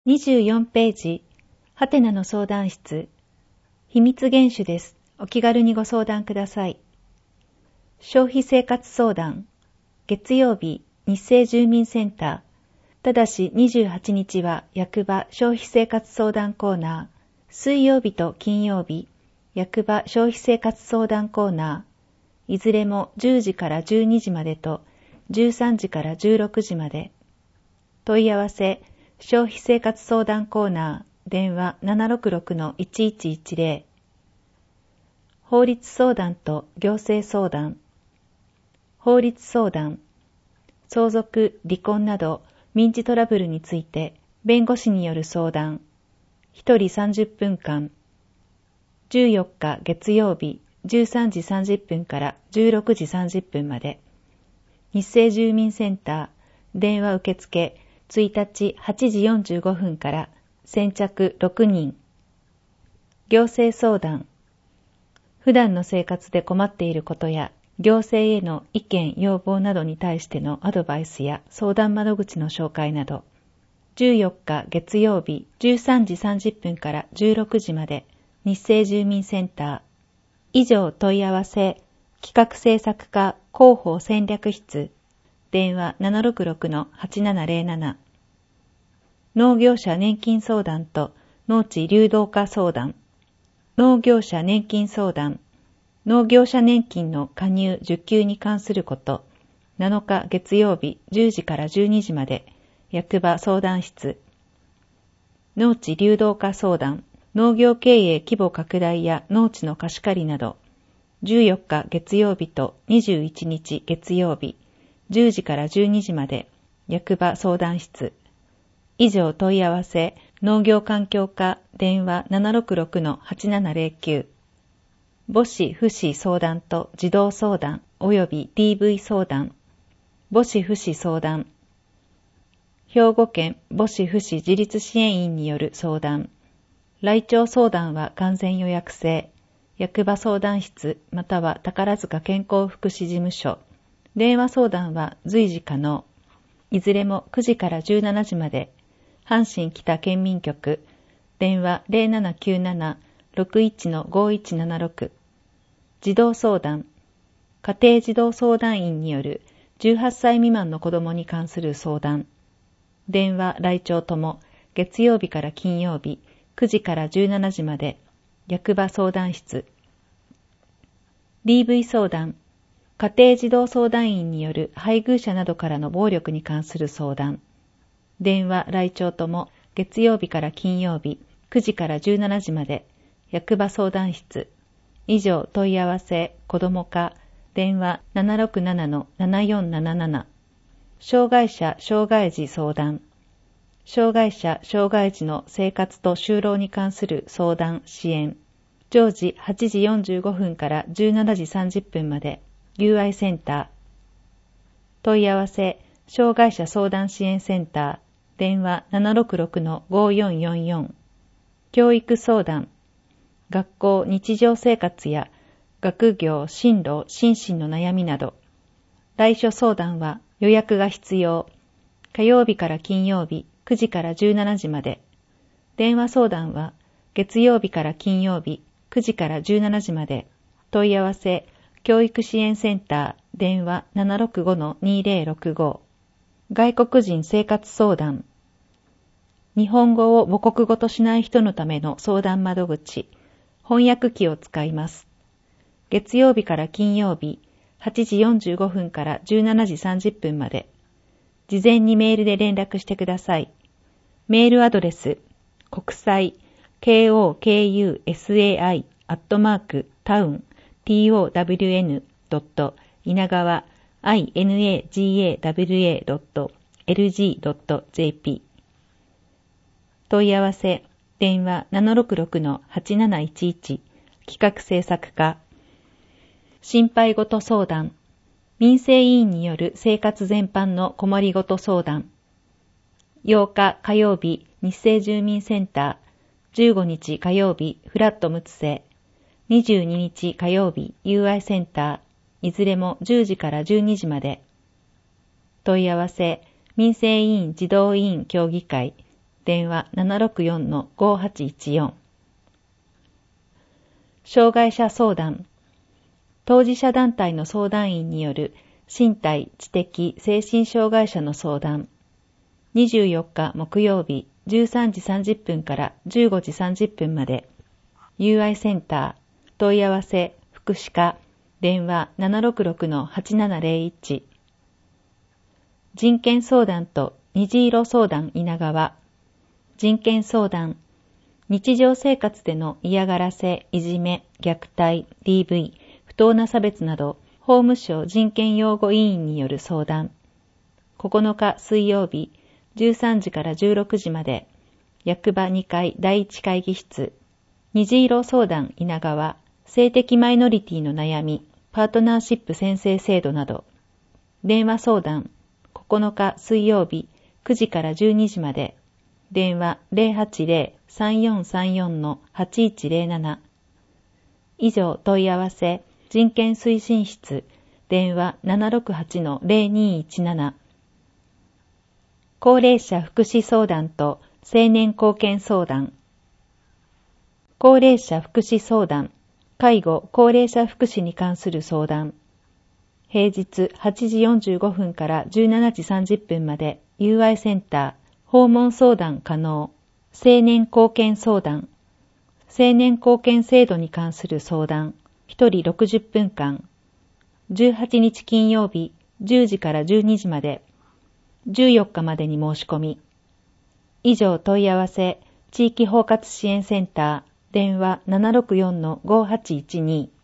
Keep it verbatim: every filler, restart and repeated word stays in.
にじゅうよんページ、ハテナの相談室。秘密厳守です。お気軽にご相談ください。消費生活相談。月曜日、日生住民センター。ただしにじゅうはちにちは役場消費生活相談コーナー。水曜日と金曜日、役場消費生活相談コーナー。いずれもじゅうじからじゅうにじまでとじゅうさんじからじゅうろくじまで。問い合わせ、消費生活相談コーナー、電話 ななろくろくのいちいちいちゼロ。法律相談と行政相談。法律相談。相続、離婚など民事トラブルについて弁護士による相談。ひとりさんじゅっぷんかん。じゅうよっか月曜日じゅうさんじさんじゅっぷんからじゅうろくじさんじゅっぷんまで。日生住民センター、電話受付、いちにちはちじよんじゅうごふんから先着ろくにん。行政相談。普段の生活で困っていることや行政への意見要望などに対してのアドバイスや相談窓口の紹介など。じゅうよっか月曜日じゅうさんじさんじゅっぷんからじゅうろくじまで日生住民センター。以上問い合わせ、企画制作課広報戦略室。電話 ななろくろくのはちななゼロなな。農業者年金相談と農地流動化相談。農業者年金相談。農業者年金の加入受給に関すること。なのか月曜日じゅうじからじゅうにじまで。役場相談室。農地流動化相談。農業経営規模拡大や農地の貸し借りなど。じゅうよっか月曜日とにじゅういちにち月曜日。じゅうじからじゅうにじまで、役場相談室。以上問い合わせ、農業環境課、電話 ななろくろくのはちななゼロきゅう。母子父子相談と児童相談及び ディーブイ 相談。母子父子相談。兵庫県母子父子自立支援員による相談。来庁相談は完全予約制。役場相談室または宝塚健康福祉事務所。電話相談は随時可能。いずれもくじからじゅうしちじまで。阪神北県民局。電話 ゼロななきゅうなな ろくいちのごいちななろく。児童相談。家庭児童相談員によるじゅうはっさい未満の子どもに関する相談。電話来庁とも月曜日から金曜日くじからじゅうしちじまで。役場相談室。ディーブイ 相談。家庭児童相談員による配偶者などからの暴力に関する相談。電話来庁とも月曜日から金曜日くじからじゅうしちじまで。役場相談室。以上問い合わせ、子ども課、電話 ななろくななのななよんなななな。障害者障害児相談。障害者障害児の生活と就労に関する相談支援。常時はちじよんじゅうごふんからじゅうしちじさんじゅっぷんまで。ユーアイ センター。問い合わせ、障害者相談支援センター、電話 ななろくろくのごよんよんよん。教育相談。学校日常生活や学業、進路、心身の悩みなど。来所相談は予約が必要。火曜日から金曜日くじからじゅうしちじまで。電話相談は月曜日から金曜日くじからじゅうしちじまで。問い合わせ、教育支援センター、電話 ななろくごのにゼロろくご。外国人生活相談。日本語を母国語としない人のための相談窓口、翻訳機を使います。月曜日から金曜日、はちじよんじゅうごふんからじゅうしちじさんじゅっぷんまで。事前にメールで連絡してください。メールアドレス、国際、コクサイ、アットマーク、タウン、town. 稲川 イナガワ エルジー ドット ジェーピー 問い合わせ電話 ななろくろくのはちなないちいち企画制作課心配事相談民生委員による生活全般の困りごと相談ようか火曜日日生住民センターじゅうごにち火曜日フラットムツセにじゅうににち火曜日 ユーアイ センターいずれもじゅうじからじゅうにじまで。問い合わせ、民生委員児童委員協議会、 電話 ななろくよんのごはちいちよん。障害者相談。当事者団体の相談員による身体、知的、精神障害者の相談。にじゅうよっか木曜日じゅうさんじさんじゅっぷんからじゅうごじさんじゅっぷんまで。友愛センター、問い合わせ、福祉課、電話 ななろくろくのはちななゼロいち。人権相談と虹色相談稲川。人権相談。日常生活での嫌がらせ、いじめ、虐待、ディーブイ、不当な差別など、法務省人権擁護委員による相談。ここのか水曜日、じゅうさんじからじゅうろくじまで、役場にかいだいいち会議室。虹色相談稲川、性的マイノリティの悩み、パートナーシップ宣誓制度など。電話相談。ここのか水曜日、くじからじゅうにじまで。電話 ゼロはちゼロ さんよんさんよんのはちいちゼロなな。以上問い合わせ、人権推進室、電話 ななろくはちのゼロにいちなな。高齢者福祉相談と青年貢献相談。高齢者福祉相談、介護・高齢者福祉に関する相談。平日はちじよんじゅうごふんからじゅうしちじさんじゅっぷんまで、友愛センター、訪問相談可能。青年貢献相談。青年貢献制度に関する相談。ひとりろくじゅっぷんかん。じゅうはちにち金曜日、じゅうじからじゅうにじまで。じゅうよっかまでに申し込み。以上問い合わせ、地域包括支援センター、電話 ななろくよんのごはちいちに。